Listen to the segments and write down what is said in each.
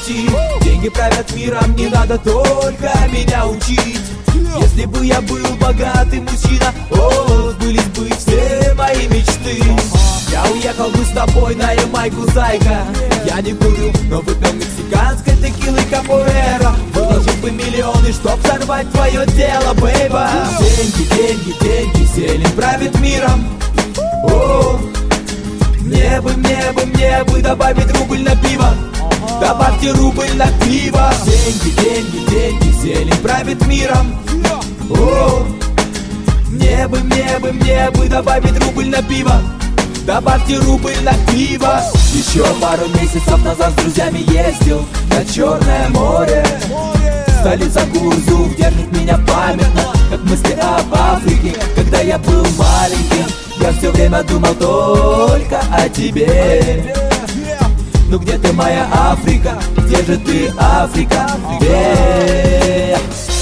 пути. Деньги правят миром, не надо только меня учить. Если бы я был богатый мужчина, о, сбылись бы все мои мечты. Я уехал бы с тобой на Ямайку, зайка. Я не курю, но выпил мексиканской текилы капуэра. Выложил бы миллионы, чтоб сорвать твое дело, бейба. Деньги, деньги, деньги, зелень правит миром. О, мне бы добавить рубль на пиво. Добавьте рубль на пиво. Деньги, деньги, деньги, зелень правит миром. О, мне бы добавить рубль на пиво. Добавьте рубль на пиво. Еще пару месяцев назад с друзьями ездил на Черное море. Столица Гурзуф держит меня памятно, как мысли об Африке. Когда я был маленьким, я все время думал только о тебе. Ну где ты, моя Африка? Где же ты, Африка? Где?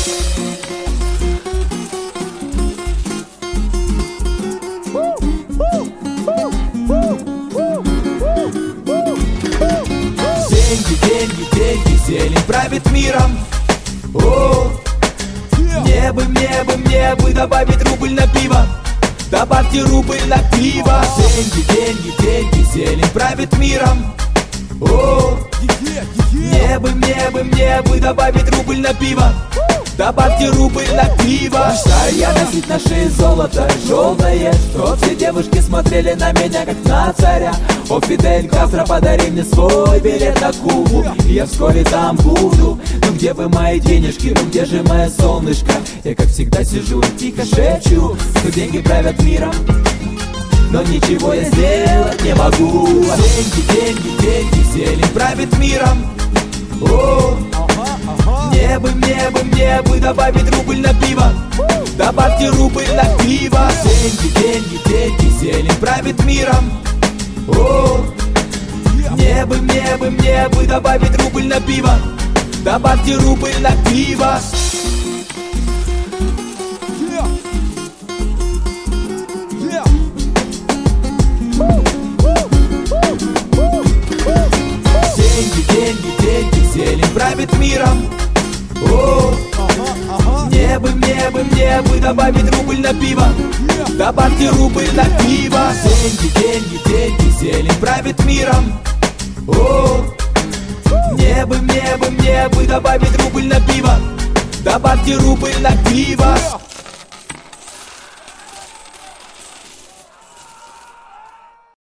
Деньги, деньги, деньги, зелень правит миром. О, мне бы добавить рубль на пиво. Добавьте рубль на пиво. Деньги, деньги, деньги, зелень правит миром. О, мне бы добавить рубль на пиво. Добавьте рубль на пиво. Мечтаю я носить на шее золото желтое, чтоб все девушки смотрели на меня как на царя. О, Фидель Кастро, подари мне свой билет на Кубу, и я вскоре там буду. Ну где вы, мои денежки, ну где же мое солнышко? Я как всегда сижу и тихо шепчу, что деньги правят миром, но ничего я сделать не могу. Деньги, деньги, деньги, зелень правит миром. О, мне бы добавить рубль на пиво. Добавьте рубль на пиво. Деньги, деньги, деньги, зелень правит миром. О, мне бы добавить рубль на пиво. Добавьте рубль на пиво. Деньги, деньги, деньги, зелень правит миром. О, мне бы добавить рубль на пиво. Добавьте рубль на пиво. Деньги, деньги, деньги, зелень правит миром. О, мне бы добавить рубль на пиво. Добавьте рубль на пиво.